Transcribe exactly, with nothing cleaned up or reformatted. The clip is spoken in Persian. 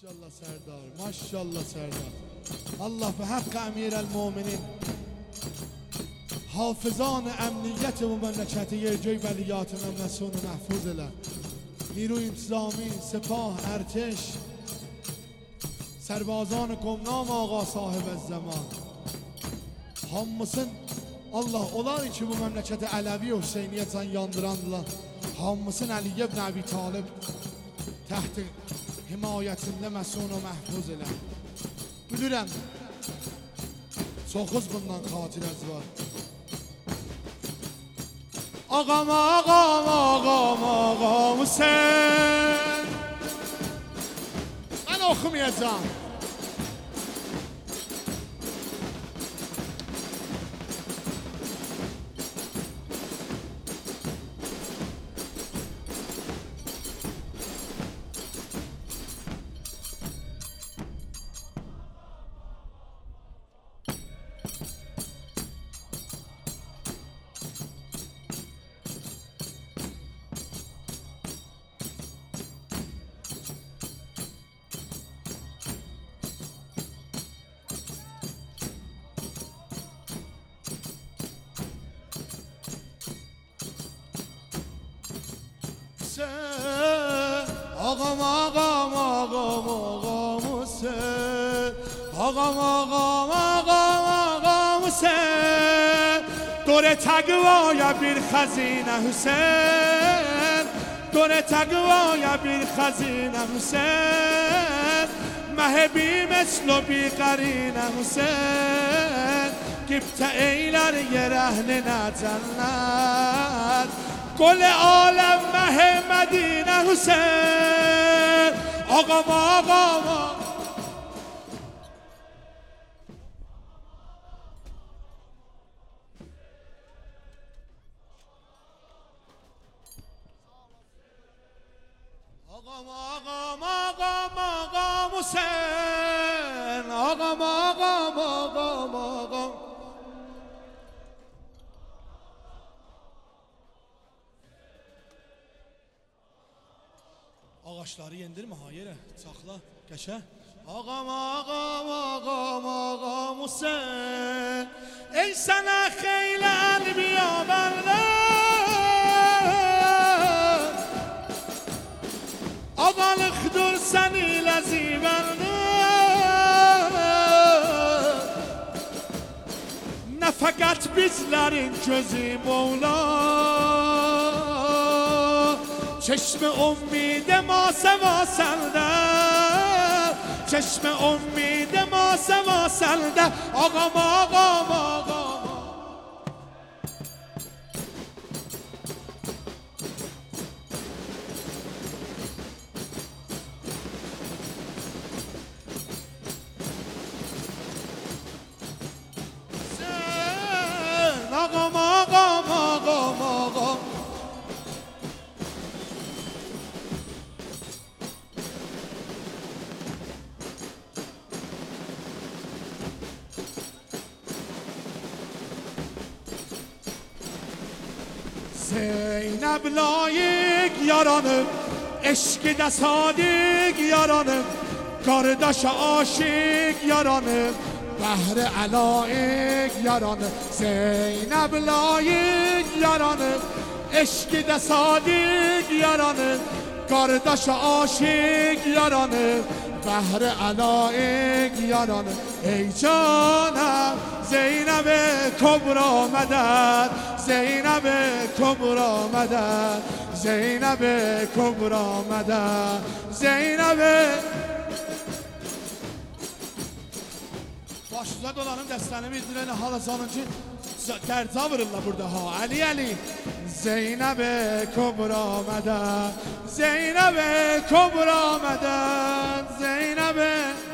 ماشاءالله سردار، ماشاءالله سردار. الله به حق امیرالمؤمنین حافظان امنیت و مملکت یه جای ولیات مسون و محفوظ له، نیروی انتظامی، سپاه، ارتش، سربازان گمنام آقا صاحب الزمان hamısın Allah olan ki bu memleketi Alevi ve Hüseyniye can yandıranlar hamısın Əliyə ibn Əbi Talib təhti himayətində məsun və məhfuz elə. Bilirəm çoxuz bundan xatirəz var. Ağam, ağam, ağam, ağam Hüseyin. Mən oxumayacağım. Ağam, ağam, ağam, ağam Hüseyin. Ağam, ağam, ağam, ağam Hüseyin. دور تقوای bir خزینه حسین، دور تقوای bir خزینه حسین، مهبی مثل بی قرینه حسین، گفت ایلر یه رهنه جنت گل عالم مه مدینه حسین. آقام، آقام، آقام، آقام، آقام، آقام حسین. آقام، آقام، آقام، آقام ağaçları yendirme, hayır, sakla, geçe. Ağam, ağam, ağam, ağam Hüseyin. Ey sana xeyli enbiya benden, ağalıqdır səni ləzivəndən. Nə fəqət bizlərin gözü Mevla, چشم امید ما سوا سنده، چشم امید ما سوا سنده. آقام، آقام، آقام sen. آقام، آقام، آقام، آقام Zeynep layık yaranım, eşki de sadık yaranım, kardeş aşık yaranım, Behri alaik yaranım. Zeynep layık yaranım, eşki de sadık yaranım, kardeş aşık yaranım, Behri alaik yaranım. Ey canım Zeynep Kubra medet, Zeynep Kubra medet, Zeynep Kubra medet, Zeynep. Başınıza dolanın dəstəni bildirən halasanın ki dərca vururlar burada ha. Ali, Ali. Zeynep Kubra medet, Zeynep Kubra medet, Zeynep.